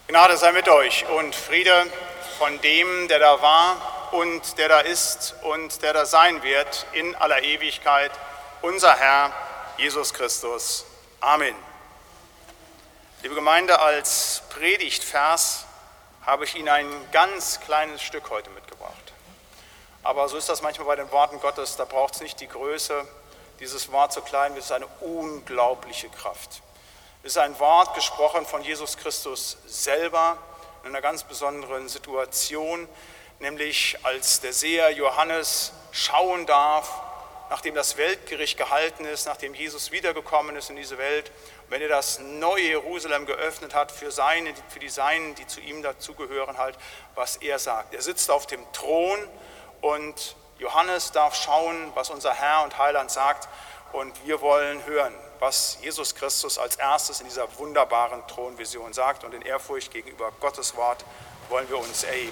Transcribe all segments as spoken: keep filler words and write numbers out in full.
Gnade sei mit euch und Friede von dem, der da war und der da ist und der da sein wird in aller Ewigkeit, unser Herr Jesus Christus. Amen. Liebe Gemeinde, als Predigtvers habe ich Ihnen ein ganz kleines Stück heute mitgebracht. Aber so ist das manchmal bei den Worten Gottes, da braucht es nicht die Größe, dieses Wort so klein, es ist eine unglaubliche Kraft. Es ist ein Wort gesprochen von Jesus Christus selber in einer ganz besonderen Situation, nämlich als der Seher Johannes schauen darf, nachdem das Weltgericht gehalten ist, nachdem Jesus wiedergekommen ist in diese Welt, und wenn er das neue Jerusalem geöffnet hat für seine, für die Seinen, die zu ihm dazugehören, halt, was er sagt. Er sitzt auf dem Thron und Johannes darf schauen, was unser Herr und Heiland sagt, und wir wollen hören, was Jesus Christus als erstes in dieser wunderbaren Thronvision sagt, und in Ehrfurcht gegenüber Gottes Wort wollen wir uns erheben.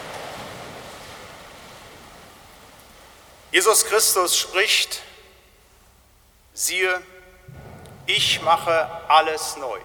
Jesus Christus spricht: Siehe, ich mache alles neu.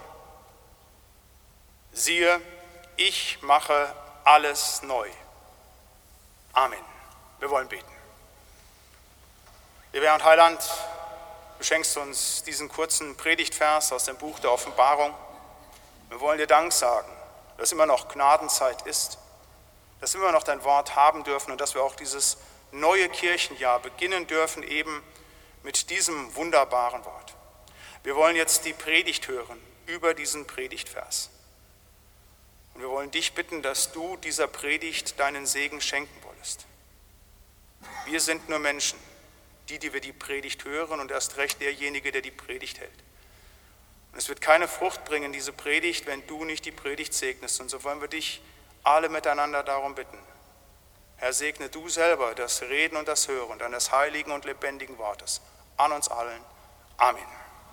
Siehe, ich mache alles neu. Amen. Wir wollen beten. Lieber Herr und Heiland, du schenkst uns diesen kurzen Predigtvers aus dem Buch der Offenbarung. Wir wollen dir Dank sagen, dass immer noch Gnadenzeit ist, dass wir immer noch dein Wort haben dürfen und dass wir auch dieses neue Kirchenjahr beginnen dürfen, eben mit diesem wunderbaren Wort. Wir wollen jetzt die Predigt hören über diesen Predigtvers. Und wir wollen dich bitten, dass du dieser Predigt deinen Segen schenken wolltest. Wir sind nur Menschen, die, die wir die Predigt hören, und erst recht derjenige, der die Predigt hält. Und es wird keine Frucht bringen, diese Predigt, wenn du nicht die Predigt segnest. Und so wollen wir dich alle miteinander darum bitten. Herr, segne du selber das Reden und das Hören deines heiligen und lebendigen Wortes an uns allen. Amen.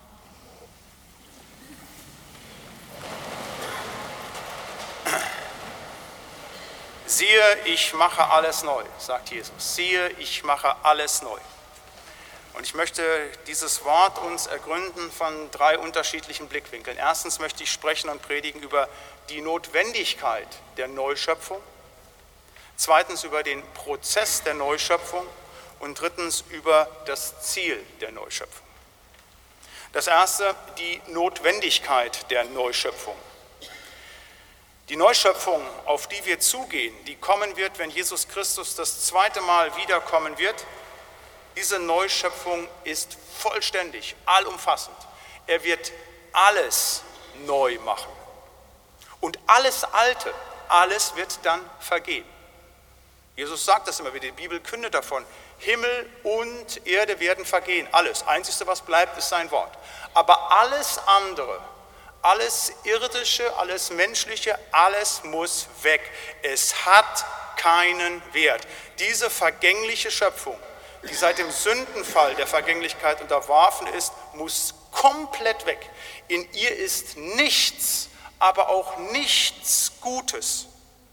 Siehe, ich mache alles neu, sagt Jesus. Siehe, ich mache alles neu. Und ich möchte dieses Wort uns ergründen von drei unterschiedlichen Blickwinkeln. Erstens möchte ich sprechen und predigen über die Notwendigkeit der Neuschöpfung. Zweitens über den Prozess der Neuschöpfung. Und drittens über das Ziel der Neuschöpfung. Das erste, die Notwendigkeit der Neuschöpfung. Die Neuschöpfung, auf die wir zugehen, die kommen wird, wenn Jesus Christus das zweite Mal wiederkommen wird. Diese Neuschöpfung ist vollständig, allumfassend. Er wird alles neu machen. Und alles Alte, alles wird dann vergehen. Jesus sagt das immer wieder, die Bibel kündet davon. Himmel und Erde werden vergehen, alles. Einzige, was bleibt, ist sein Wort. Aber alles andere, alles Irdische, alles Menschliche, alles muss weg. Es hat keinen Wert. Diese vergängliche Schöpfung, die seit dem Sündenfall der Vergänglichkeit unterworfen ist, muss komplett weg. In ihr ist nichts, aber auch nichts Gutes.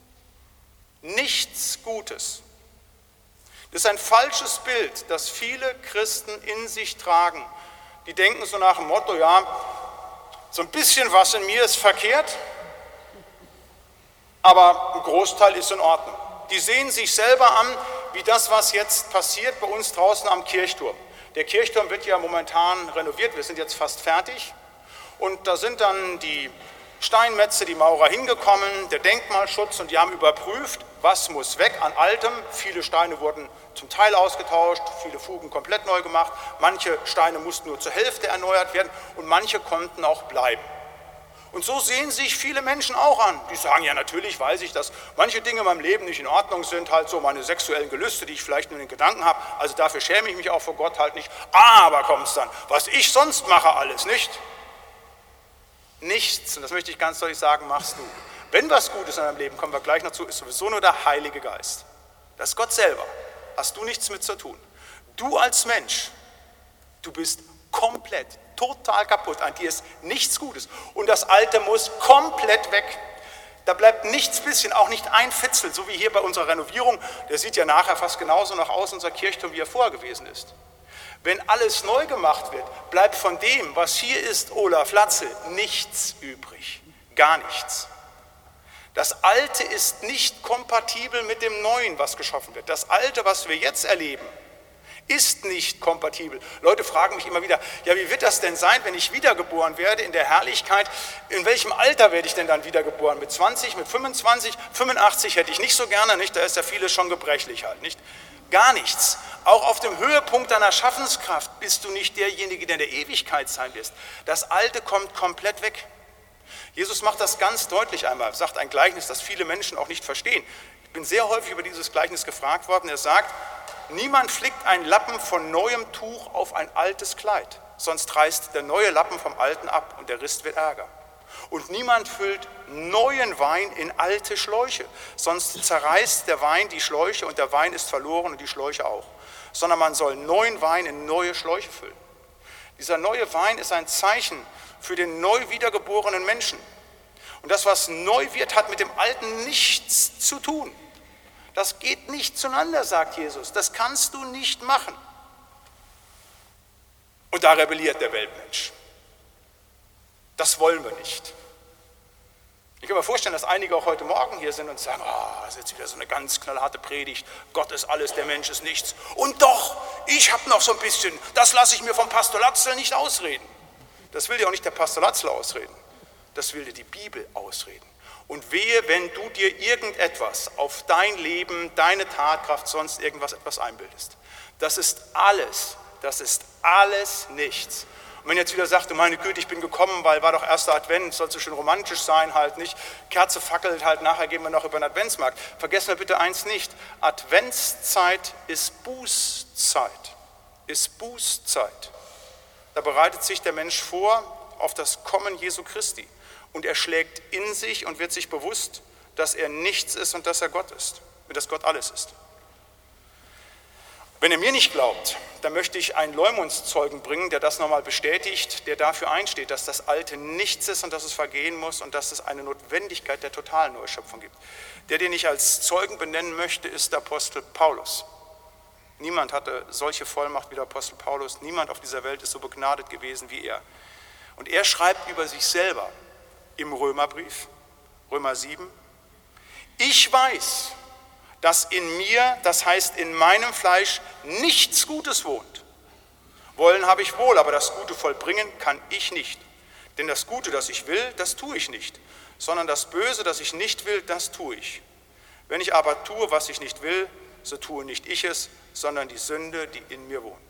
Nichts Gutes. Das ist ein falsches Bild, das viele Christen in sich tragen. Die denken so nach dem Motto, ja, so ein bisschen was in mir ist verkehrt, aber ein Großteil ist in Ordnung. Die sehen sich selber an, wie das, was jetzt passiert bei uns draußen am Kirchturm. Der Kirchturm wird ja momentan renoviert, wir sind jetzt fast fertig. Und da sind dann die Steinmetze, die Maurer hingekommen, der Denkmalschutz, und die haben überprüft, was muss weg an Altem. Viele Steine wurden zum Teil ausgetauscht, viele Fugen komplett neu gemacht, manche Steine mussten nur zur Hälfte erneuert werden und manche konnten auch bleiben. Und so sehen sich viele Menschen auch an. Die sagen, ja, natürlich weiß ich, dass manche Dinge in meinem Leben nicht in Ordnung sind, halt so meine sexuellen Gelüste, die ich vielleicht nur in den Gedanken habe, also dafür schäme ich mich auch vor Gott halt nicht. Aber kommt es dann, was ich sonst mache alles, nicht? Nichts, und das möchte ich ganz deutlich sagen, machst du. Wenn was Gutes in deinem Leben, kommen wir gleich noch zu, ist sowieso nur der Heilige Geist. Das ist Gott selber. Hast du nichts mit zu tun. Du als Mensch, du bist komplett, total kaputt. An dir ist nichts Gutes. Und das Alte muss komplett weg. Da bleibt nichts bisschen, auch nicht ein Fitzel, so wie hier bei unserer Renovierung. Der sieht ja nachher fast genauso noch aus, unser Kirchturm, wie er vorher gewesen ist. Wenn alles neu gemacht wird, bleibt von dem, was hier ist, Olaf Latzel, nichts übrig. Gar nichts. Das Alte ist nicht kompatibel mit dem Neuen, was geschaffen wird. Das Alte, was wir jetzt erleben, ist nicht kompatibel. Leute fragen mich immer wieder, ja, wie wird das denn sein, wenn ich wiedergeboren werde in der Herrlichkeit? In welchem Alter werde ich denn dann wiedergeboren? Mit zwanzig, mit fünfundzwanzig, fünfundachtzig hätte ich nicht so gerne, nicht? Da ist ja vieles schon gebrechlich halt, nicht? Gar nichts. Auch auf dem Höhepunkt deiner Schaffenskraft bist du nicht derjenige, der in der Ewigkeit sein wirst. Das Alte kommt komplett weg. Jesus macht das ganz deutlich einmal, sagt ein Gleichnis, das viele Menschen auch nicht verstehen. Ich bin sehr häufig über dieses Gleichnis gefragt worden. Er sagt, niemand flickt einen Lappen von neuem Tuch auf ein altes Kleid, sonst reißt der neue Lappen vom alten ab und der Riss wird Ärger. Und niemand füllt neuen Wein in alte Schläuche, sonst zerreißt der Wein die Schläuche und der Wein ist verloren und die Schläuche auch. Sondern man soll neuen Wein in neue Schläuche füllen. Dieser neue Wein ist ein Zeichen für den neu wiedergeborenen Menschen. Und das, was neu wird, hat mit dem Alten nichts zu tun. Das geht nicht zueinander, sagt Jesus. Das kannst du nicht machen. Und da rebelliert der Weltmensch. Das wollen wir nicht. Ich kann mir vorstellen, dass einige auch heute Morgen hier sind und sagen, oh, das ist jetzt wieder so eine ganz knallharte Predigt. Gott ist alles, der Mensch ist nichts. Und doch, ich habe noch so ein bisschen, das lasse ich mir vom Pastor Latzel nicht ausreden. Das will dir auch nicht der Pastor Latzel ausreden. Das will dir die Bibel ausreden. Und wehe, wenn du dir irgendetwas auf dein Leben, deine Tatkraft, sonst irgendwas etwas einbildest. Das ist alles, das ist alles nichts. Und wenn jetzt wieder sagt, du meine Güte, ich bin gekommen, weil war doch erster Advent, soll so schön romantisch sein halt nicht, Kerze fackelt halt, nachher gehen wir noch über den Adventsmarkt. Vergessen wir bitte eins nicht, Adventszeit ist Bußzeit, ist Bußzeit. Da bereitet sich der Mensch vor auf das Kommen Jesu Christi und er schlägt in sich und wird sich bewusst, dass er nichts ist und dass er Gott ist, dass Gott alles ist. Wenn ihr mir nicht glaubt, dann möchte ich einen Leumundszeugen bringen, der das nochmal bestätigt, der dafür einsteht, dass das Alte nichts ist und dass es vergehen muss und dass es eine Notwendigkeit der totalen Neuschöpfung gibt. Der, den ich als Zeugen benennen möchte, ist der Apostel Paulus. Niemand hatte solche Vollmacht wie der Apostel Paulus. Niemand auf dieser Welt ist so begnadet gewesen wie er. Und er schreibt über sich selber im Römerbrief, Römer sieben, ich weiß, dass in mir, das heißt in meinem Fleisch, nichts Gutes wohnt. Wollen habe ich wohl, aber das Gute vollbringen kann ich nicht. Denn das Gute, das ich will, das tue ich nicht, sondern das Böse, das ich nicht will, das tue ich. Wenn ich aber tue, was ich nicht will, so tue nicht ich es, sondern die Sünde, die in mir wohnt.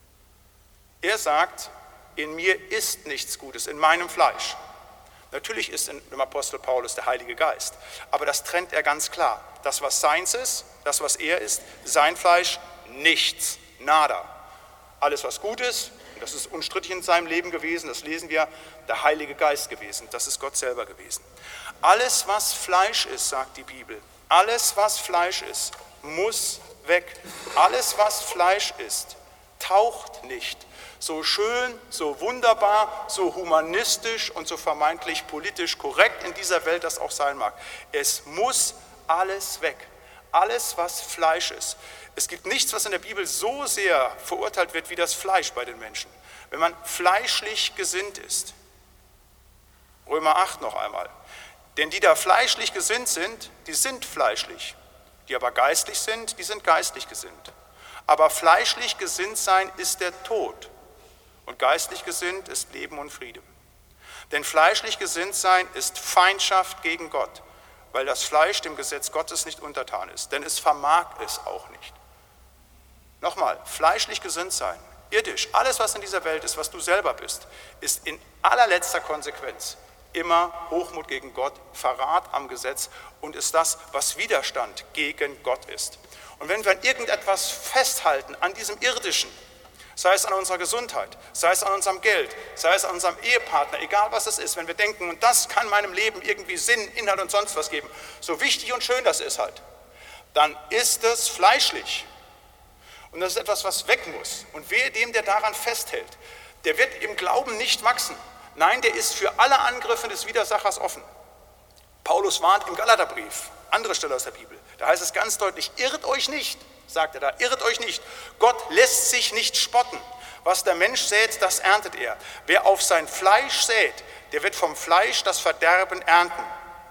Er sagt, in mir ist nichts Gutes, in meinem Fleisch. Natürlich ist in dem Apostel Paulus der Heilige Geist, aber das trennt er ganz klar. Das, was seins ist, das, was er ist, sein Fleisch, nichts, nada. Alles, was gut ist, und das ist unstrittig in seinem Leben gewesen, das lesen wir, der Heilige Geist gewesen, das ist Gott selber gewesen. Alles, was Fleisch ist, sagt die Bibel, alles, was Fleisch ist, muss weg. Alles, was Fleisch ist, taucht nicht. So schön, so wunderbar, so humanistisch und so vermeintlich politisch korrekt in dieser Welt das auch sein mag. Es muss alles weg. Alles, was Fleisch ist. Es gibt nichts, was in der Bibel so sehr verurteilt wird wie das Fleisch bei den Menschen. Wenn man fleischlich gesinnt ist. Römer acht noch einmal. Denn die da fleischlich gesinnt sind, die sind fleischlich. Die aber geistlich sind, die sind geistlich gesinnt. Aber fleischlich gesinnt sein ist der Tod. Und geistlich gesinnt ist Leben und Friede. Denn fleischlich gesinnt sein ist Feindschaft gegen Gott, weil das Fleisch dem Gesetz Gottes nicht untertan ist, denn es vermag es auch nicht. Nochmal, fleischlich gesinnt sein, irdisch, alles was in dieser Welt ist, was du selber bist, ist in allerletzter Konsequenz immer Hochmut gegen Gott, Verrat am Gesetz und ist das, was Widerstand gegen Gott ist. Und wenn wir an irgendetwas festhalten, an diesem Irdischen, sei es an unserer Gesundheit, sei es an unserem Geld, sei es an unserem Ehepartner, egal was es ist, wenn wir denken, und das kann meinem Leben irgendwie Sinn, Inhalt und sonst was geben, so wichtig und schön das ist halt, dann ist es fleischlich. Und das ist etwas, was weg muss. Und wehe dem, der daran festhält, der wird im Glauben nicht wachsen. Nein, der ist für alle Angriffe des Widersachers offen. Paulus warnt im Galaterbrief, andere Stelle aus der Bibel, da heißt es ganz deutlich, irrt euch nicht, sagt er da, irrt euch nicht. Gott lässt sich nicht spotten. Was der Mensch sät, das erntet er. Wer auf sein Fleisch sät, der wird vom Fleisch das Verderben ernten.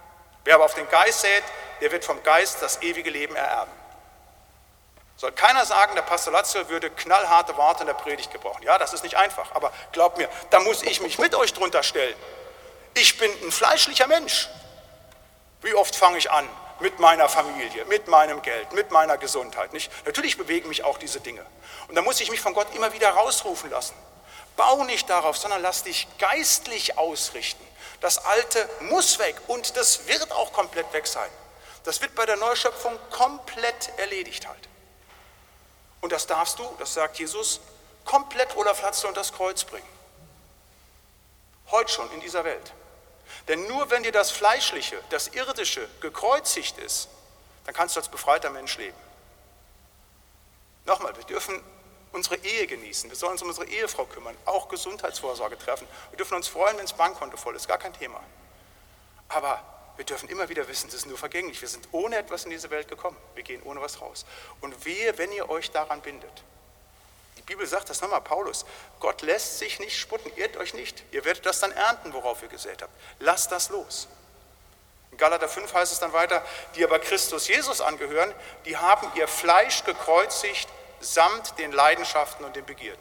Wer aber auf den Geist sät, der wird vom Geist das ewige Leben ererben. Soll keiner sagen, der Pastor Latzel würde knallharte Worte in der Predigt gebrauchen. Ja, das ist nicht einfach, aber glaubt mir, da muss ich mich mit euch drunter stellen. Ich bin ein fleischlicher Mensch. Wie oft fange ich an mit meiner Familie, mit meinem Geld, mit meiner Gesundheit, nicht? Natürlich bewegen mich auch diese Dinge. Und da muss ich mich von Gott immer wieder rausrufen lassen. Bau nicht darauf, sondern lass dich geistlich ausrichten. Das Alte muss weg und das wird auch komplett weg sein. Das wird bei der Neuschöpfung komplett erledigt halt. Und das darfst du, das sagt Jesus, komplett Olaf Latzel unter das Kreuz bringen. Heute schon in dieser Welt. Denn nur wenn dir das Fleischliche, das Irdische gekreuzigt ist, dann kannst du als befreiter Mensch leben. Nochmal, wir dürfen unsere Ehe genießen, wir sollen uns um unsere Ehefrau kümmern, auch Gesundheitsvorsorge treffen. Wir dürfen uns freuen, wenn das Bankkonto voll ist, gar kein Thema. Aber wir dürfen immer wieder wissen, es ist nur vergänglich. Wir sind ohne etwas in diese Welt gekommen. Wir gehen ohne was raus. Und wehe, wenn ihr euch daran bindet. Die Bibel sagt das nochmal, Paulus, Gott lässt sich nicht spotten, irrt euch nicht. Ihr werdet das dann ernten, worauf ihr gesät habt. Lasst das los. In Galater fünf heißt es dann weiter, die aber Christus Jesus angehören, die haben ihr Fleisch gekreuzigt samt den Leidenschaften und den Begierden.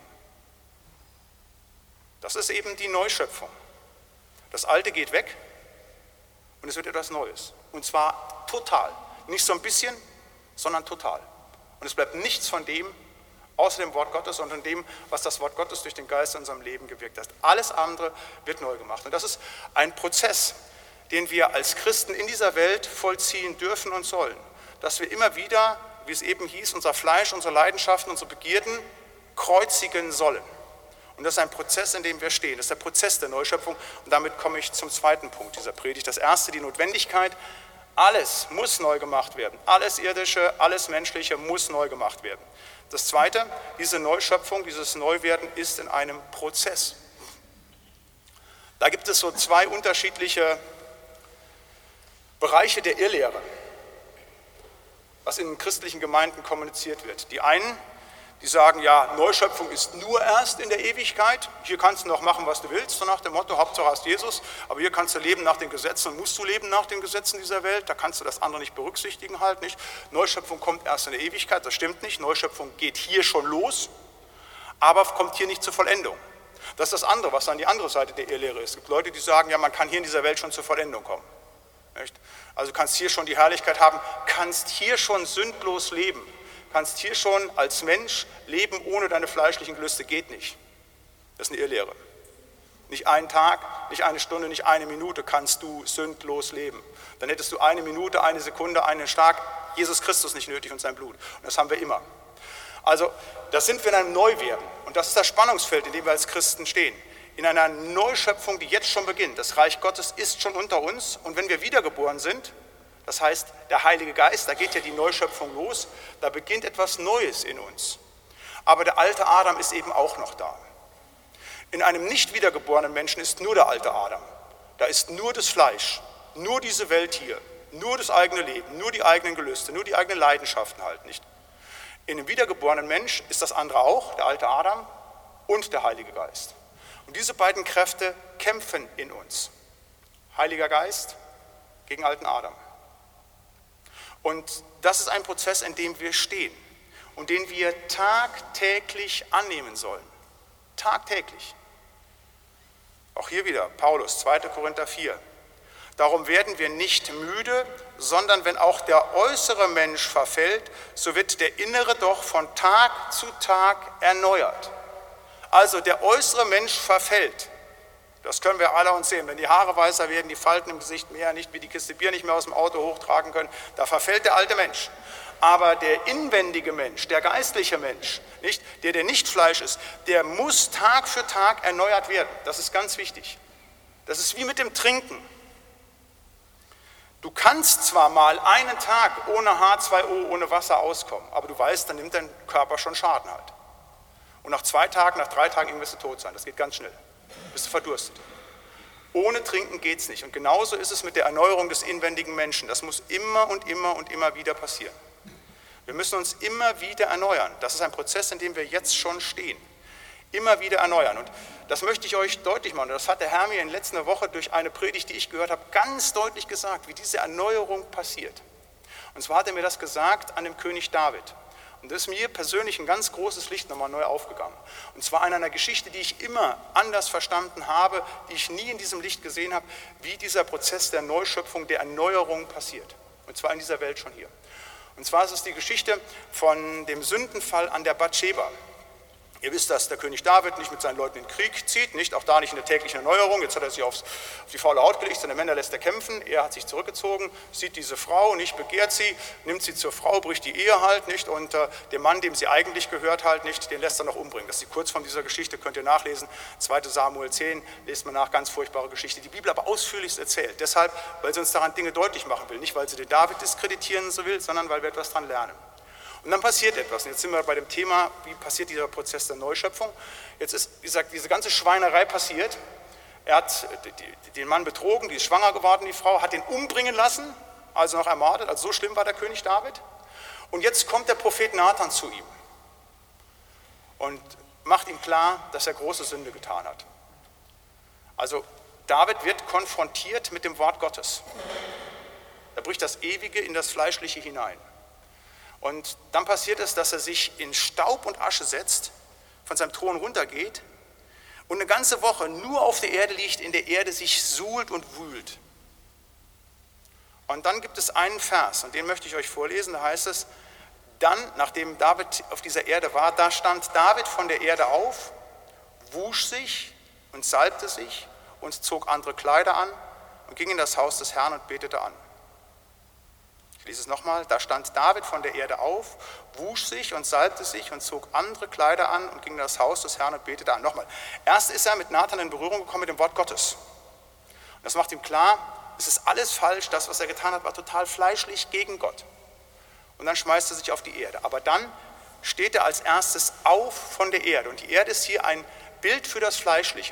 Das ist eben die Neuschöpfung. Das Alte geht weg. Und es wird etwas Neues. Und zwar total. Nicht so ein bisschen, sondern total. Und es bleibt nichts von dem, außer dem Wort Gottes und von dem, was das Wort Gottes durch den Geist in unserem Leben gewirkt hat. Alles andere wird neu gemacht. Und das ist ein Prozess, den wir als Christen in dieser Welt vollziehen dürfen und sollen. Dass wir immer wieder, wie es eben hieß, unser Fleisch, unsere Leidenschaften, unsere Begierden kreuzigen sollen. Und das ist ein Prozess, in dem wir stehen. Das ist der Prozess der Neuschöpfung. Und damit komme ich zum zweiten Punkt dieser Predigt. Das erste, die Notwendigkeit. Alles muss neu gemacht werden. Alles Irdische, alles Menschliche muss neu gemacht werden. Das zweite, diese Neuschöpfung, dieses Neuwerden ist in einem Prozess. Da gibt es so zwei unterschiedliche Bereiche der Irrlehre, was in christlichen Gemeinden kommuniziert wird. Die einen, die sagen, ja, Neuschöpfung ist nur erst in der Ewigkeit. Hier kannst du noch machen, was du willst, so nach dem Motto, Hauptsache hast Jesus. Aber hier kannst du leben nach den Gesetzen und musst du leben nach den Gesetzen dieser Welt. Da kannst du das andere nicht berücksichtigen halt nicht. Neuschöpfung kommt erst in der Ewigkeit, das stimmt nicht. Neuschöpfung geht hier schon los, aber kommt hier nicht zur Vollendung. Das ist das andere, was dann die andere Seite der Irrlehre ist. Es gibt Leute, die sagen, ja, man kann hier in dieser Welt schon zur Vollendung kommen. Nicht? Also du kannst hier schon die Herrlichkeit haben, kannst hier schon sündlos leben. Kannst hier schon als Mensch leben ohne deine fleischlichen Gelüste, geht nicht. Das ist eine Irrlehre. Nicht einen Tag, nicht eine Stunde, nicht eine Minute kannst du sündlos leben. Dann hättest du eine Minute, eine Sekunde, einen Tag Jesus Christus nicht nötig und sein Blut. Und das haben wir immer. Also, das sind wir in einem Neuwerden. Und das ist das Spannungsfeld, in dem wir als Christen stehen. In einer Neuschöpfung, die jetzt schon beginnt. Das Reich Gottes ist schon unter uns. Und wenn wir wiedergeboren sind, das heißt, der Heilige Geist, da geht ja die Neuschöpfung los, da beginnt etwas Neues in uns. Aber der alte Adam ist eben auch noch da. In einem nicht wiedergeborenen Menschen ist nur der alte Adam. Da ist nur das Fleisch, nur diese Welt hier, nur das eigene Leben, nur die eigenen Gelüste, nur die eigenen Leidenschaften halt nicht. In einem wiedergeborenen Mensch ist das andere auch, der alte Adam und der Heilige Geist. Und diese beiden Kräfte kämpfen in uns. Heiliger Geist gegen alten Adam. Und das ist ein Prozess, in dem wir stehen und den wir tagtäglich annehmen sollen. Tagtäglich. Auch hier wieder Paulus, zweiter Korinther vier. Darum werden wir nicht müde, sondern wenn auch der äußere Mensch verfällt, so wird der innere doch von Tag zu Tag erneuert. Also der äußere Mensch verfällt. Das können wir alle uns sehen. Wenn die Haare weißer werden, die Falten im Gesicht mehr, nicht wie die Kiste Bier nicht mehr aus dem Auto hochtragen können, da verfällt der alte Mensch. Aber der inwendige Mensch, der geistliche Mensch, nicht, der, der nicht Fleisch ist, der muss Tag für Tag erneuert werden. Das ist ganz wichtig. Das ist wie mit dem Trinken. Du kannst zwar mal einen Tag ohne H zwei O, ohne Wasser auskommen, aber du weißt, dann nimmt dein Körper schon Schaden halt. Und nach zwei Tagen, nach drei Tagen wirst du tot sein. Das geht ganz schnell. Bist du verdurstet. Ohne Trinken geht es nicht. Und genauso ist es mit der Erneuerung des inwendigen Menschen. Das muss immer und immer und immer wieder passieren. Wir müssen uns immer wieder erneuern. Das ist ein Prozess, in dem wir jetzt schon stehen. Immer wieder erneuern. Und das möchte ich euch deutlich machen. Das hat der Herr mir in letzter Woche durch eine Predigt, die ich gehört habe, ganz deutlich gesagt, wie diese Erneuerung passiert. Und zwar hat er mir das gesagt an dem König David. Und das ist mir persönlich ein ganz großes Licht nochmal neu aufgegangen. Und zwar an einer Geschichte, die ich immer anders verstanden habe, die ich nie in diesem Licht gesehen habe, wie dieser Prozess der Neuschöpfung, der Erneuerung passiert. Und zwar in dieser Welt schon hier. Und zwar ist es die Geschichte von dem Sündenfall an der Bathscheba. Ihr wisst, dass der König David nicht mit seinen Leuten in den Krieg zieht, nicht, auch da nicht in der täglichen Erneuerung. Jetzt hat er sich aufs, auf die faule Haut gelegt, seine Männer lässt er kämpfen. Er hat sich zurückgezogen, sieht diese Frau, nicht begehrt sie, nimmt sie zur Frau, bricht die Ehe halt nicht und äh, den Mann, dem sie eigentlich gehört halt nicht, den lässt er noch umbringen. Das ist die Kurzform dieser Geschichte, könnt ihr nachlesen. zweiter Samuel zehn, lest man nach, ganz furchtbare Geschichte. Die Bibel aber ausführlichst erzählt. Deshalb, weil sie uns daran Dinge deutlich machen will. Nicht, weil sie den David diskreditieren so will, sondern weil wir etwas daran lernen. Und dann passiert etwas. Und jetzt sind wir bei dem Thema, wie passiert dieser Prozess der Neuschöpfung. Jetzt ist, wie gesagt, diese ganze Schweinerei passiert. Er hat den Mann betrogen, die ist schwanger geworden, die Frau, hat ihn umbringen lassen, also noch ermordet. Also so schlimm war der König David. Und jetzt kommt der Prophet Nathan zu ihm und macht ihm klar, dass er große Sünde getan hat. Also David wird konfrontiert mit dem Wort Gottes. Er bricht das Ewige in das Fleischliche hinein. Und dann passiert es, dass er sich in Staub und Asche setzt, von seinem Thron runtergeht und eine ganze Woche nur auf der Erde liegt, in der Erde sich suhlt und wühlt. Und dann gibt es einen Vers, und den möchte ich euch vorlesen, da heißt es, dann, nachdem David auf dieser Erde war, da stand David von der Erde auf, wusch sich und salbte sich und zog andere Kleider an und ging in das Haus des Herrn und betete an. Ich lese es nochmal, da stand David von der Erde auf, wusch sich und salbte sich und zog andere Kleider an und ging in das Haus des Herrn und betete an. Nochmal, erst ist er mit Nathan in Berührung gekommen mit dem Wort Gottes. Und das macht ihm klar, es ist alles falsch, das, was er getan hat, war total fleischlich gegen Gott. Und dann schmeißt er sich auf die Erde. Aber dann steht er als erstes auf von der Erde. Und die Erde ist hier ein Bild für das Fleischliche.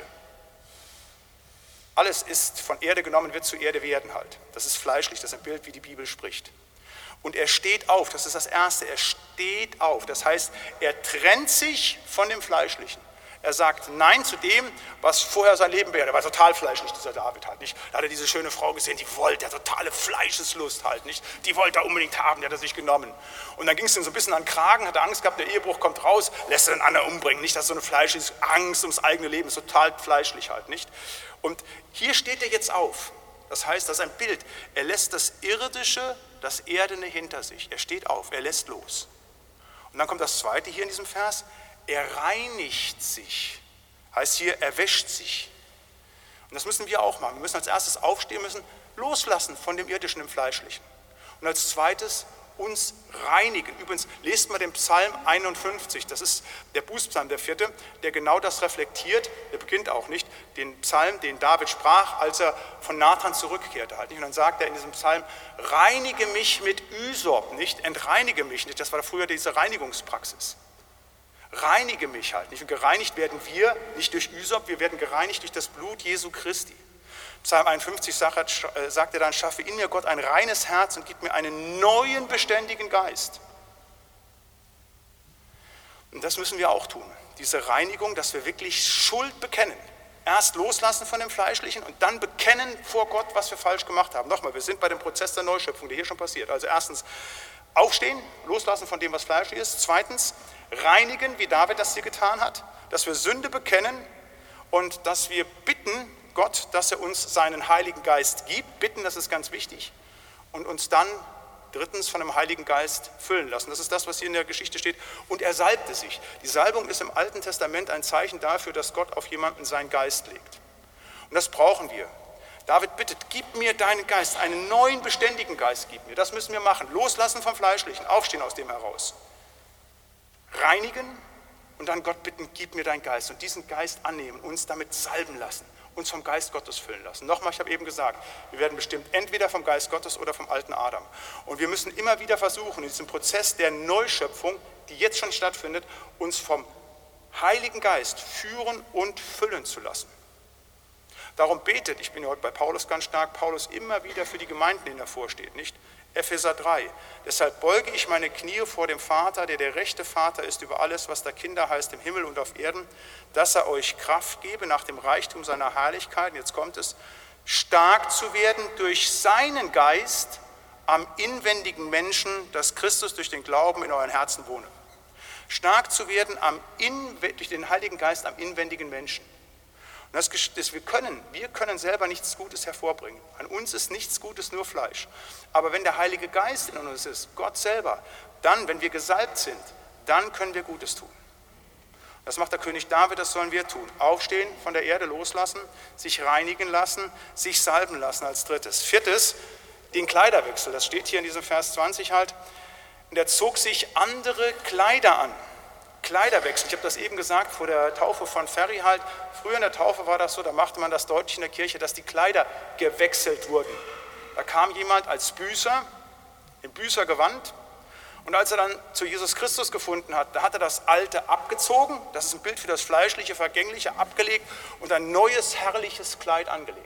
Alles ist von Erde genommen, wird zu Erde werden halt. Das ist fleischlich, das ist ein Bild, wie die Bibel spricht. Und er steht auf, das ist das Erste, er steht auf. Das heißt, er trennt sich von dem Fleischlichen. Er sagt Nein zu dem, was vorher sein Leben wäre. Er war total fleischlich, dieser David halt nicht. Da hat er diese schöne Frau gesehen, die wollte, der totale Fleischeslust halt nicht. Die wollte er unbedingt haben, die hat er sich genommen. Und dann ging es ihm so ein bisschen an den Kragen, hat er Angst gehabt, der Ehebruch kommt raus, lässt er den anderen umbringen. Nicht, dass so eine fleischliche Angst ums eigene Leben ist, total fleischlich halt nicht. Und hier steht er jetzt auf. Das heißt, das ist ein Bild. Er lässt das Irdische, das Erdene hinter sich. Er steht auf, er lässt los. Und dann kommt das Zweite hier in diesem Vers. Er reinigt sich. Heißt hier, er wäscht sich. Und das müssen wir auch machen. Wir müssen als erstes aufstehen, müssen loslassen von dem Irdischen, dem Fleischlichen. Und als zweites uns reinigen. Übrigens, lest mal den Psalm einundfünfzig, das ist der Bußpsalm, der vierte, der genau das reflektiert, der beginnt auch nicht, den Psalm, den David sprach, als er von Nathan zurückkehrte. Halt nicht. Und dann sagt er in diesem Psalm, reinige mich mit Ysop, nicht, entreinige mich nicht, das war früher diese Reinigungspraxis. Reinige mich halt nicht. Und gereinigt werden wir nicht durch Ysop, wir werden gereinigt durch das Blut Jesu Christi. Psalm einundfünfzig sagt, sagt er dann, schaffe in mir Gott ein reines Herz und gib mir einen neuen, beständigen Geist. Und das müssen wir auch tun. Diese Reinigung, dass wir wirklich Schuld bekennen. Erst loslassen von dem Fleischlichen und dann bekennen vor Gott, was wir falsch gemacht haben. Nochmal, wir sind bei dem Prozess der Neuschöpfung, der hier schon passiert. Also erstens aufstehen, loslassen von dem, was fleischlich ist. Zweitens reinigen, wie David das hier getan hat, dass wir Sünde bekennen und dass wir bitten, Gott, dass er uns seinen Heiligen Geist gibt, bitten, das ist ganz wichtig, und uns dann drittens von dem Heiligen Geist füllen lassen. Das ist das, was hier in der Geschichte steht. Und er salbte sich. Die Salbung ist im Alten Testament ein Zeichen dafür, dass Gott auf jemanden seinen Geist legt. Und das brauchen wir. David bittet, gib mir deinen Geist, einen neuen, beständigen Geist gib mir. Das müssen wir machen. Loslassen vom Fleischlichen, aufstehen aus dem heraus. Reinigen und dann Gott bitten, gib mir deinen Geist. Und diesen Geist annehmen, uns damit salben lassen. Uns vom Geist Gottes füllen lassen. Nochmal, ich habe eben gesagt, wir werden bestimmt entweder vom Geist Gottes oder vom alten Adam. Und wir müssen immer wieder versuchen, in diesem Prozess der Neuschöpfung, die jetzt schon stattfindet, uns vom Heiligen Geist führen und füllen zu lassen. Darum betet, ich bin ja heute bei Paulus ganz stark, Paulus immer wieder für die Gemeinden, denen er vorsteht, nicht? Epheser drei. Deshalb beuge ich meine Knie vor dem Vater, der der rechte Vater ist über alles, was da Kinder heißt im Himmel und auf Erden, dass er euch Kraft gebe nach dem Reichtum seiner Herrlichkeit, und jetzt kommt es, stark zu werden durch seinen Geist am inwendigen Menschen, dass Christus durch den Glauben in euren Herzen wohne. Stark zu werden am in, durch den Heiligen Geist am inwendigen Menschen. Und das, das wir, können, wir können selber nichts Gutes hervorbringen. An uns ist nichts Gutes, nur Fleisch. Aber wenn der Heilige Geist in uns ist, Gott selber, dann, wenn wir gesalbt sind, dann können wir Gutes tun. Das macht der König David, das sollen wir tun. Aufstehen, von der Erde loslassen, sich reinigen lassen, sich salben lassen als drittes. Viertes, den Kleiderwechsel, das steht hier in diesem Vers zwanzig halt. Und er zog sich andere Kleider an. Kleiderwechsel, ich habe das eben gesagt, vor der Taufe von Ferry halt. Früher in der Taufe war das so, da machte man das deutlich in der Kirche, dass die Kleider gewechselt wurden. Da kam jemand als Büßer, im Büßergewand, und als er dann zu Jesus Christus gefunden hat, da hat er das Alte abgezogen, das ist ein Bild für das Fleischliche, Vergängliche, abgelegt und ein neues, herrliches Kleid angelegt.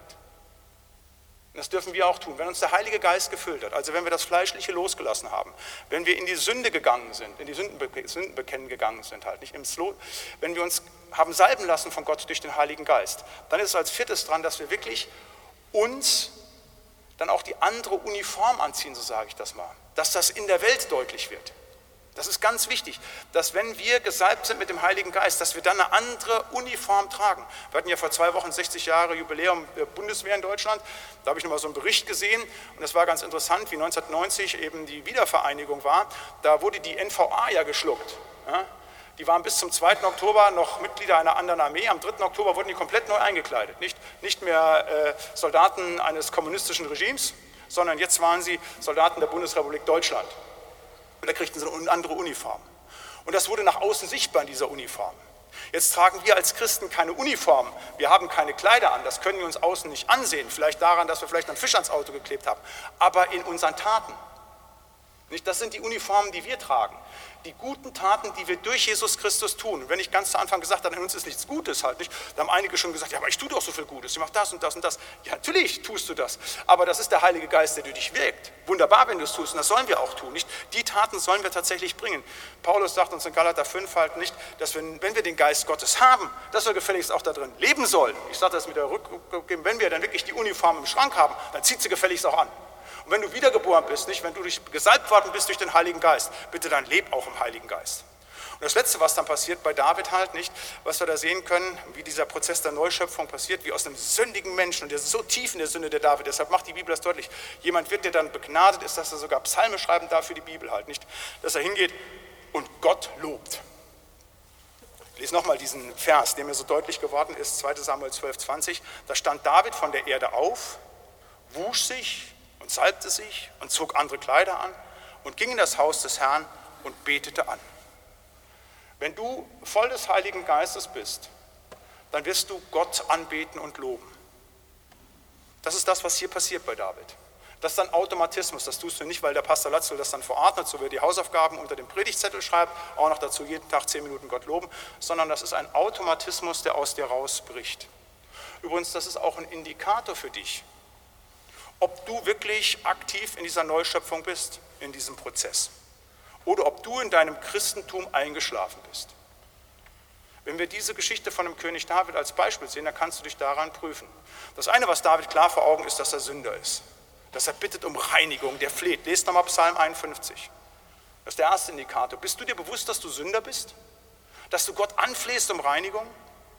Und das dürfen wir auch tun, wenn uns der Heilige Geist gefüllt hat, also wenn wir das Fleischliche losgelassen haben, wenn wir in die Sünde gegangen sind, in die Sündenbe- Sündenbekennen gegangen sind, halt nicht im Slow, wenn wir uns haben salben lassen von Gott durch den Heiligen Geist, dann ist es als viertes dran, dass wir wirklich uns dann auch die andere Uniform anziehen, so sage ich das mal, dass das in der Welt deutlich wird. Das ist ganz wichtig, dass wenn wir gesalbt sind mit dem Heiligen Geist, dass wir dann eine andere Uniform tragen. Wir hatten ja vor zwei Wochen sechzig Jahre Jubiläum der Bundeswehr in Deutschland. Da habe ich nochmal so einen Bericht gesehen und das war ganz interessant, wie neunzehnhundertneunzig eben die Wiedervereinigung war. Da wurde die N V A ja geschluckt. Ja? Die waren bis zum zweiten Oktober noch Mitglieder einer anderen Armee. Am dritten Oktober wurden die komplett neu eingekleidet. Nicht, nicht mehr äh, Soldaten eines kommunistischen Regimes, sondern jetzt waren sie Soldaten der Bundesrepublik Deutschland. Und da kriegten sie eine andere Uniform. Und das wurde nach außen sichtbar in dieser Uniform. Jetzt tragen wir als Christen keine Uniform, wir haben keine Kleider an, das können wir uns außen nicht ansehen. Vielleicht daran, dass wir vielleicht einen Fisch ans Auto geklebt haben, aber in unseren Taten. Nicht, das sind die Uniformen, die wir tragen. Die guten Taten, die wir durch Jesus Christus tun. Und wenn ich ganz zu Anfang gesagt habe, in uns ist nichts Gutes halt nicht, da haben einige schon gesagt, ja, aber ich tue doch so viel Gutes, ich mache das und das und das. Ja, natürlich tust du das, aber das ist der Heilige Geist, der durch dich wirkt. Wunderbar, wenn du es tust, und das sollen wir auch tun. Nicht? Die Taten sollen wir tatsächlich bringen. Paulus sagt uns in Galater fünf halt nicht, dass wir, wenn wir den Geist Gottes haben, dass wir gefälligst auch da drin leben sollen. Ich sage das mit der Rückgeben, wenn wir dann wirklich die Uniform im Schrank haben, dann zieht sie gefälligst auch an. Und wenn du wiedergeboren bist, nicht, wenn du durch, gesalbt worden bist durch den Heiligen Geist, bitte dann leb auch im Heiligen Geist. Und das Letzte, was dann passiert bei David halt nicht, was wir da sehen können, wie dieser Prozess der Neuschöpfung passiert, wie aus einem sündigen Menschen, und der ist so tief in der Sünde der David, deshalb macht die Bibel das deutlich, jemand wird, der dann begnadet ist, dass er sogar Psalme schreiben darf für die Bibel halt nicht, dass er hingeht und Gott lobt. Ich lese nochmal diesen Vers, der mir so deutlich geworden ist, zweiter Samuel zwölf, zwanzig, da stand David von der Erde auf, wusch sich und salbte sich und zog andere Kleider an und ging in das Haus des Herrn und betete an. Wenn du voll des Heiligen Geistes bist, dann wirst du Gott anbeten und loben. Das ist das, was hier passiert bei David. Das ist ein Automatismus, das tust du nicht, weil der Pastor Latzel das dann verordnet, so wie er die Hausaufgaben unter dem Predigtzettel schreibt, auch noch dazu jeden Tag zehn Minuten Gott loben, sondern das ist ein Automatismus, der aus dir rausbricht. Übrigens, das ist auch ein Indikator für dich, ob du wirklich aktiv in dieser Neuschöpfung bist, in diesem Prozess. Oder ob du in deinem Christentum eingeschlafen bist. Wenn wir diese Geschichte von dem König David als Beispiel sehen, dann kannst du dich daran prüfen. Das eine, was David klar vor Augen ist, dass er Sünder ist. Dass er bittet um Reinigung, der fleht. Lest nochmal Psalm einundfünfzig. Das ist der erste Indikator. Bist du dir bewusst, dass du Sünder bist? Dass du Gott anflehst um Reinigung?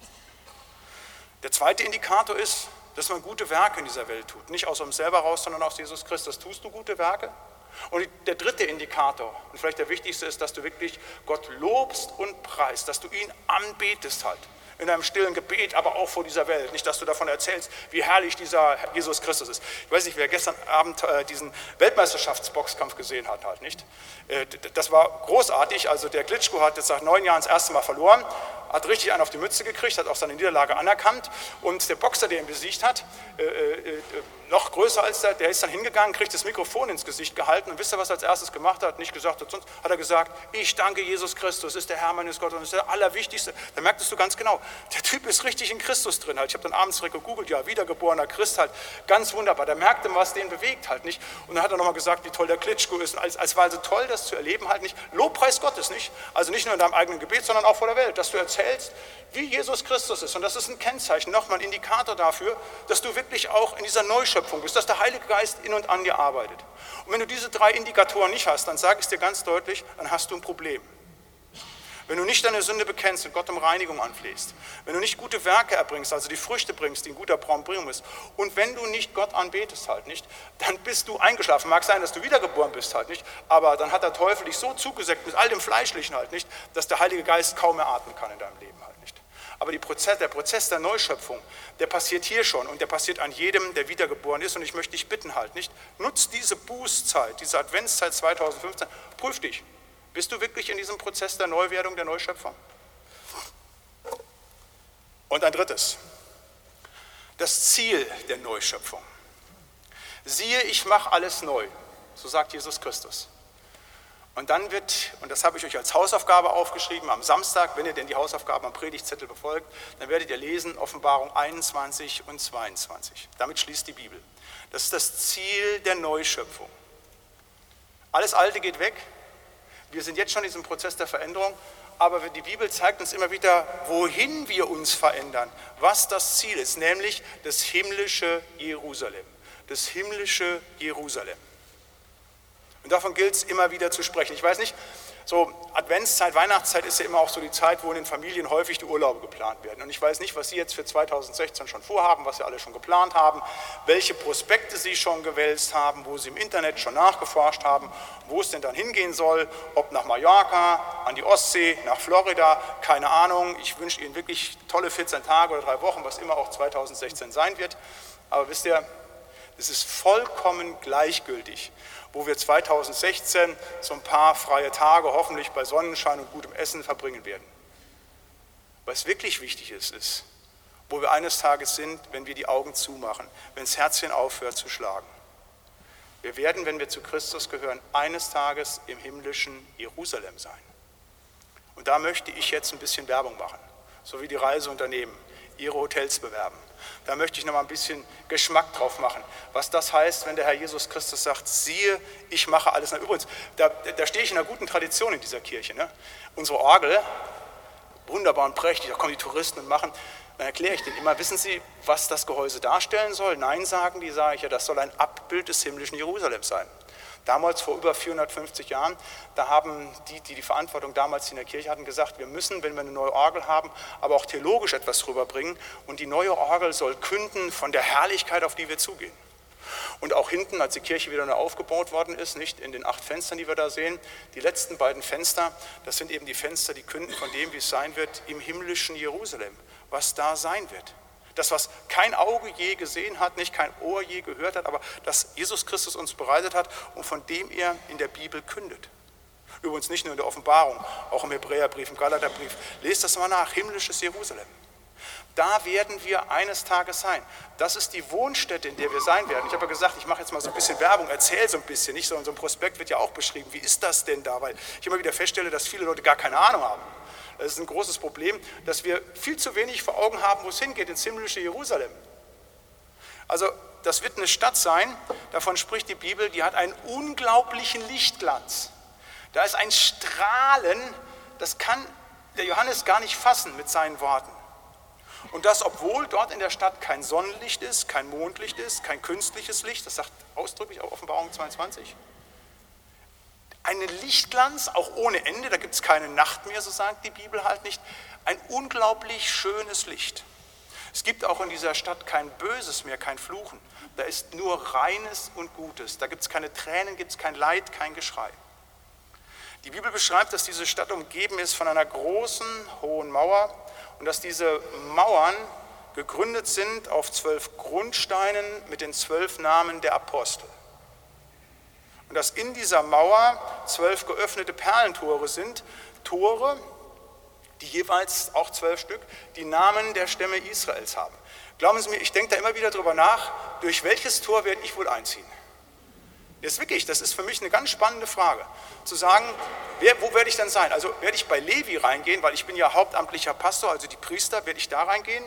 Der zweite Indikator ist, dass man gute Werke in dieser Welt tut. Nicht aus uns selber raus, sondern aus Jesus Christus. Tust du gute Werke? Und der dritte Indikator, und vielleicht der wichtigste, ist, dass du wirklich Gott lobst und preist, dass du ihn anbetest halt. In einem stillen Gebet, aber auch vor dieser Welt. Nicht, dass du davon erzählst, wie herrlich dieser Jesus Christus ist. Ich weiß nicht, wer gestern Abend äh, diesen Weltmeisterschaftsboxkampf gesehen hat, halt nicht. Äh, das war großartig. Also der Klitschko hat jetzt nach neun Jahren das erste Mal verloren. hat richtig einen auf die Mütze gekriegt, hat auch seine Niederlage anerkannt und der Boxer, der ihn besiegt hat, äh, äh, noch größer als der, der ist dann hingegangen, kriegt das Mikrofon ins Gesicht gehalten und wisst ihr, was er als erstes gemacht hat? Nicht gesagt hat, sonst hat er gesagt, ich danke Jesus Christus, ist der Herr meines Gottes und ist der Allerwichtigste. Da merktest du ganz genau, der Typ ist richtig in Christus drin. Halt. Ich habe dann abends direkt gegoogelt, ja, wiedergeborener Christ halt, ganz wunderbar. Da merkte man, was den bewegt halt nicht. Und dann hat er nochmal gesagt, wie toll der Klitschko ist. Und als, als war also toll, das zu erleben halt nicht. Lobpreis Gottes nicht. Also nicht nur in deinem eigenen Gebet, sondern auch vor der Welt, dass du erzählst, wie Jesus Christus ist. Und das ist ein Kennzeichen, nochmal ein Indikator dafür, dass du wirklich auch in dieser Neuschöpfung bist, dass der Heilige Geist in und an dir arbeitet. Und wenn du diese drei Indikatoren nicht hast, dann sage ich es dir ganz deutlich, dann hast du ein Problem. Wenn du nicht deine Sünde bekennst und Gott um Reinigung anflehst, wenn du nicht gute Werke erbringst, also die Früchte bringst, die ein guter Braun bringen ist, und wenn du nicht Gott anbetest halt nicht, dann bist du eingeschlafen. Mag sein, dass du wiedergeboren bist halt nicht, aber dann hat der Teufel dich so zugesägt mit all dem Fleischlichen halt nicht, dass der Heilige Geist kaum mehr atmen kann in deinem Leben halt nicht. Aber die Prozess, der Prozess der Neuschöpfung, der passiert hier schon und der passiert an jedem, der wiedergeboren ist. Und ich möchte dich bitten halt nicht, nutz diese Bußzeit, diese Adventszeit zweitausendfünfzehn, prüf dich. Bist du wirklich in diesem Prozess der Neuwerdung, der Neuschöpfung? Und ein drittes, das Ziel der Neuschöpfung. Siehe, ich mache alles neu, so sagt Jesus Christus. Und dann wird, und das habe ich euch als Hausaufgabe aufgeschrieben, am Samstag, wenn ihr denn die Hausaufgaben am Predigtzettel befolgt, dann werdet ihr lesen Offenbarung einundzwanzig und zweiundzwanzig. Damit schließt die Bibel. Das ist das Ziel der Neuschöpfung. Alles Alte geht weg. Wir sind jetzt schon in diesem Prozess der Veränderung, aber die Bibel zeigt uns immer wieder, wohin wir uns verändern, was das Ziel ist, nämlich das himmlische Jerusalem. Das himmlische Jerusalem. Und davon gilt es immer wieder zu sprechen. Ich weiß nicht, so Adventszeit, Weihnachtszeit ist ja immer auch so die Zeit, wo in den Familien häufig die Urlaube geplant werden. Und ich weiß nicht, was Sie jetzt für zweitausendsechzehn schon vorhaben, was Sie alle schon geplant haben, welche Prospekte Sie schon gewälzt haben, wo Sie im Internet schon nachgeforscht haben, wo es denn dann hingehen soll, ob nach Mallorca, an die Ostsee, nach Florida, keine Ahnung. Ich wünsche Ihnen wirklich tolle vierzehn Tage oder drei Wochen, was immer auch zweitausendsechzehn sein wird. Aber wisst ihr, es ist vollkommen gleichgültig, wo wir zweitausendsechzehn so ein paar freie Tage hoffentlich bei Sonnenschein und gutem Essen verbringen werden. Was wirklich wichtig ist, ist, wo wir eines Tages sind, wenn wir die Augen zumachen, wenn das Herzchen aufhört zu schlagen. Wir werden, wenn wir zu Christus gehören, eines Tages im himmlischen Jerusalem sein. Und da möchte ich jetzt ein bisschen Werbung machen, so wie die Reiseunternehmen ihre Hotels bewerben. Da möchte ich noch mal ein bisschen Geschmack drauf machen, was das heißt, wenn der Herr Jesus Christus sagt, siehe, ich mache alles neu. Übrigens, da, da stehe ich in einer guten Tradition in dieser Kirche. Ne? Unsere Orgel, wunderbar und prächtig, da kommen die Touristen und machen, dann erkläre ich denen immer, wissen Sie, was das Gehäuse darstellen soll? Nein, sagen die, sage ich ja, das soll ein Abbild des himmlischen Jerusalem sein. Damals, vor über vierhundertfünfzig Jahren, da haben die, die die Verantwortung damals in der Kirche hatten, gesagt, wir müssen, wenn wir eine neue Orgel haben, aber auch theologisch etwas rüberbringen. Und die neue Orgel soll künden von der Herrlichkeit, auf die wir zugehen. Und auch hinten, als die Kirche wieder neu aufgebaut worden ist, nicht in den acht Fenstern, die wir da sehen, die letzten beiden Fenster, das sind eben die Fenster, die künden von dem, wie es sein wird im himmlischen Jerusalem, was da sein wird. Das, was kein Auge je gesehen hat, nicht kein Ohr je gehört hat, aber das Jesus Christus uns bereitet hat und von dem er in der Bibel kündet. Übrigens nicht nur in der Offenbarung, auch im Hebräerbrief, im Galaterbrief. Lest das mal nach, himmlisches Jerusalem. Da werden wir eines Tages sein. Das ist die Wohnstätte, in der wir sein werden. Ich habe ja gesagt, ich mache jetzt mal so ein bisschen Werbung, erzähle so ein bisschen, nicht so, in so einem Prospekt wird ja auch beschrieben, wie ist das denn da? Weil ich immer wieder feststelle, dass viele Leute gar keine Ahnung haben. Das ist ein großes Problem, dass wir viel zu wenig vor Augen haben, wo es hingeht, ins himmlische Jerusalem. Also das wird eine Stadt sein, davon spricht die Bibel, die hat einen unglaublichen Lichtglanz. Da ist ein Strahlen, das kann der Johannes gar nicht fassen mit seinen Worten. Und das, obwohl dort in der Stadt kein Sonnenlicht ist, kein Mondlicht ist, kein künstliches Licht, das sagt ausdrücklich auch Offenbarung zweiundzwanzig. Ein Lichtglanz, auch ohne Ende, da gibt es keine Nacht mehr, so sagt die Bibel halt nicht. Ein unglaublich schönes Licht. Es gibt auch in dieser Stadt kein Böses mehr, kein Fluchen. Da ist nur Reines und Gutes. Da gibt es keine Tränen, gibt es kein Leid, kein Geschrei. Die Bibel beschreibt, dass diese Stadt umgeben ist von einer großen, hohen Mauer und dass diese Mauern gegründet sind auf zwölf Grundsteinen mit den zwölf Namen der Apostel. Und dass in dieser Mauer zwölf geöffnete Perlentore sind, Tore, die jeweils, auch zwölf Stück, die Namen der Stämme Israels haben. Glauben Sie mir, ich denke da immer wieder drüber nach, durch welches Tor werde ich wohl einziehen? Das ist wirklich, das ist für mich eine ganz spannende Frage, zu sagen, wer, wo werde ich denn sein? Also werde ich bei Levi reingehen, weil ich bin ja hauptamtlicher Pastor, also die Priester, werde ich da reingehen?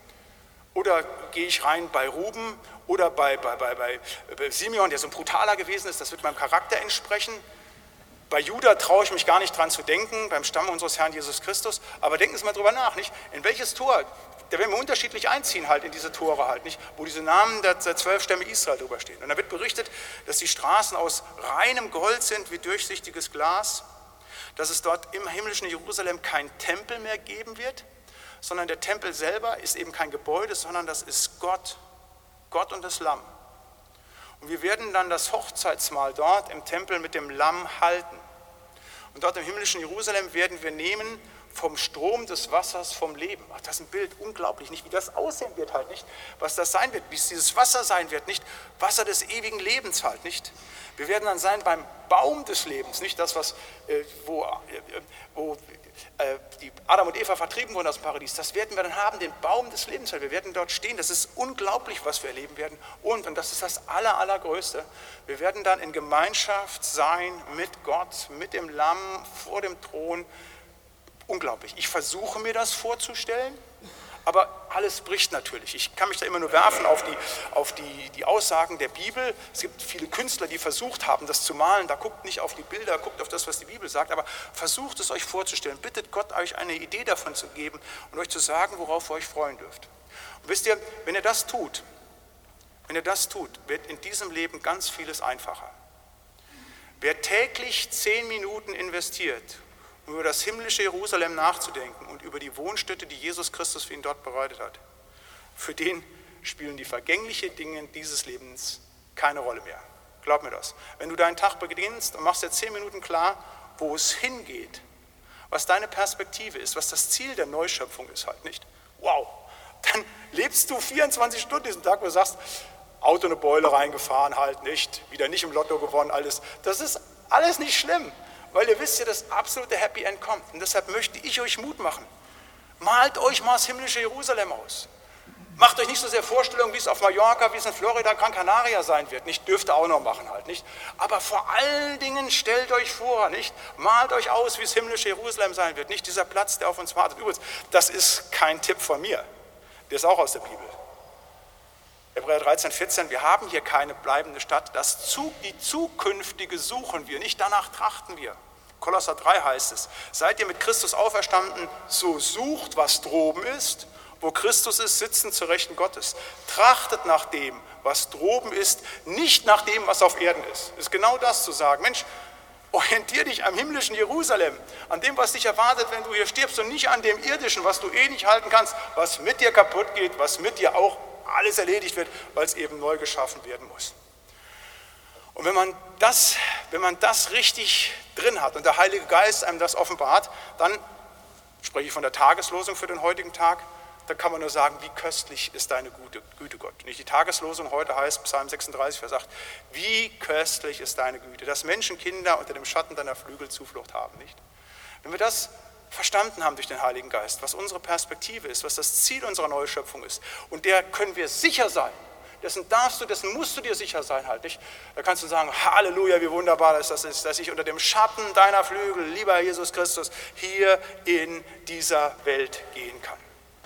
Oder gehe ich rein bei Ruben oder bei, bei, bei, bei, bei Simeon, der so ein brutaler gewesen ist, das wird meinem Charakter entsprechen. Bei Judah traue ich mich gar nicht dran zu denken, beim Stamm unseres Herrn Jesus Christus, aber denken Sie mal drüber nach, nicht? In welches Tor? Da werden wir unterschiedlich einziehen halt in diese Tore halt, nicht? Wo diese Namen der, der zwölf Stämme Israel drüber stehen. Und da wird berichtet, dass die Straßen aus reinem Gold sind wie durchsichtiges Glas, dass es dort im himmlischen Jerusalem keinen Tempel mehr geben wird, sondern der Tempel selber ist eben kein Gebäude, sondern das ist Gott, Gott und das Lamm. Und wir werden dann das Hochzeitsmahl dort im Tempel mit dem Lamm halten. Und dort im himmlischen Jerusalem werden wir nehmen vom Strom des Wassers vom Leben. Ach, das ist ein Bild, unglaublich, nicht wie das aussehen wird halt, nicht, was das sein wird, wie es dieses Wasser sein wird, nicht, Wasser des ewigen Lebens halt, nicht. Wir werden dann sein beim Baum des Lebens, nicht das, was, äh, wo, äh, wo äh, die Adam und Eva vertrieben wurden aus dem Paradies, das werden wir dann haben, den Baum des Lebens, wir werden dort stehen, das ist unglaublich, was wir erleben werden und, und das ist das Aller, Allergrößte, wir werden dann in Gemeinschaft sein mit Gott, mit dem Lamm, vor dem Thron. Unglaublich. Ich versuche mir das vorzustellen, aber alles bricht natürlich. Ich kann mich da immer nur werfen auf die, auf die, die Aussagen der Bibel. Es gibt viele Künstler, die versucht haben, das zu malen. Da guckt nicht auf die Bilder, guckt auf das, was die Bibel sagt, aber versucht es euch vorzustellen. Bittet Gott, euch eine Idee davon zu geben und euch zu sagen, worauf ihr euch freuen dürft. Und wisst ihr, wenn ihr das tut, wenn ihr das tut, wird in diesem Leben ganz vieles einfacher. Wer täglich zehn Minuten investiert, um über das himmlische Jerusalem nachzudenken und über die Wohnstätte, die Jesus Christus für ihn dort bereitet hat, für den spielen die vergänglichen Dinge dieses Lebens keine Rolle mehr. Glaub mir das. Wenn du deinen Tag beginnst und machst dir zehn Minuten klar, wo es hingeht, was deine Perspektive ist, was das Ziel der Neuschöpfung ist halt, nicht? Wow, dann lebst du vierundzwanzig Stunden diesen Tag, wo du sagst, Auto eine Beule reingefahren halt, nicht, wieder nicht im Lotto gewonnen, alles. Das ist alles nicht schlimm. Weil ihr wisst ja, das absolute Happy End kommt. Und deshalb möchte ich euch Mut machen. Malt euch mal das himmlische Jerusalem aus. Macht euch nicht so sehr Vorstellungen, wie es auf Mallorca, wie es in Florida, Gran Canaria sein wird. Nicht, dürft ihr auch noch machen halt, nicht? Aber vor allen Dingen stellt euch vor, nicht? Malt euch aus, wie es himmlische Jerusalem sein wird. Nicht dieser Platz, der auf uns wartet. Übrigens, das ist kein Tipp von mir. Der ist auch aus der Bibel. Hebräer dreizehn, vierzehn, wir haben hier keine bleibende Stadt, das zu, die zukünftige suchen wir, nicht danach trachten wir. Kolosser drei heißt es, seid ihr mit Christus auferstanden, so sucht, was droben ist, wo Christus ist, sitzend zur Rechten Gottes. Trachtet nach dem, was droben ist, nicht nach dem, was auf Erden ist. Ist genau das zu sagen, Mensch, orientier dich am himmlischen Jerusalem, an dem, was dich erwartet, wenn du hier stirbst und nicht an dem irdischen, was du eh nicht halten kannst, was mit dir kaputt geht, was mit dir auch alles erledigt wird, weil es eben neu geschaffen werden muss. Und wenn man das, wenn man das richtig drin hat und der Heilige Geist einem das offenbart, dann spreche ich von der Tageslosung für den heutigen Tag, dann kann man nur sagen, wie köstlich ist deine Güte, Güte Gott. Nicht die Tageslosung heute heißt Psalm sechsunddreißig, Vers acht, wie köstlich ist deine Güte, dass Menschenkinder unter dem Schatten deiner Flügel Zuflucht haben, nicht? Wenn wir das verstanden haben durch den Heiligen Geist, was unsere Perspektive ist, was das Ziel unserer Neuschöpfung ist. Und der können wir sicher sein. Dessen darfst du, dessen musst du dir sicher sein halt, nicht? Da kannst du sagen, Halleluja, wie wunderbar das ist, dass ich unter dem Schatten deiner Flügel, lieber Jesus Christus, hier in dieser Welt gehen kann.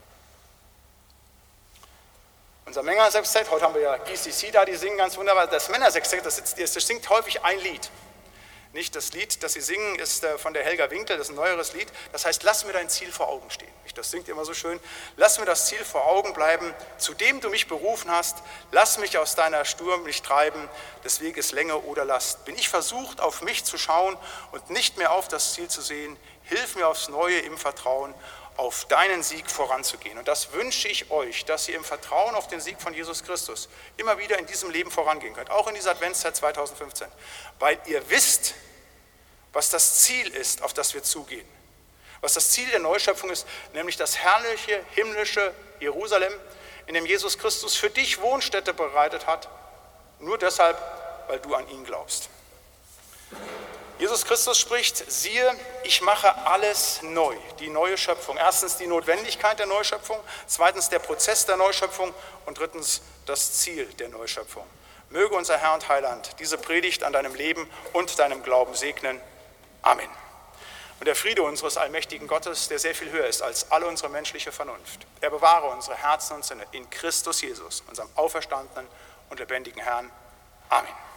Unser Männersextett, heute haben wir ja G C C da, die singen ganz wunderbar. Das Männersextett, das, das singt häufig ein Lied. Nicht das Lied, das sie singen, ist von der Helga Winkel, das ist ein neueres Lied. Das heißt, lass mir dein Ziel vor Augen stehen. Das singt immer so schön. Lass mir das Ziel vor Augen bleiben, zu dem du mich berufen hast. Lass mich aus deiner Sturm nicht treiben, des Weges Länge oder Last. Bin ich versucht, auf mich zu schauen und nicht mehr auf das Ziel zu sehen, hilf mir aufs Neue im Vertrauen, auf deinen Sieg voranzugehen. Und das wünsche ich euch, dass ihr im Vertrauen auf den Sieg von Jesus Christus immer wieder in diesem Leben vorangehen könnt, auch in dieser Adventszeit zweitausendfünfzehn, weil ihr wisst, was das Ziel ist, auf das wir zugehen. Was das Ziel der Neuschöpfung ist, nämlich das herrliche, himmlische Jerusalem, in dem Jesus Christus für dich Wohnstätte bereitet hat, nur deshalb, weil du an ihn glaubst. Jesus Christus spricht, siehe, ich mache alles neu, die neue Schöpfung. Erstens die Notwendigkeit der Neuschöpfung, zweitens der Prozess der Neuschöpfung und drittens das Ziel der Neuschöpfung. Möge unser Herr und Heiland diese Predigt an deinem Leben und deinem Glauben segnen. Amen. Und der Friede unseres allmächtigen Gottes, der sehr viel höher ist als alle unsere menschliche Vernunft, er bewahre unsere Herzen und Sinne in Christus Jesus, unserem auferstandenen und lebendigen Herrn. Amen.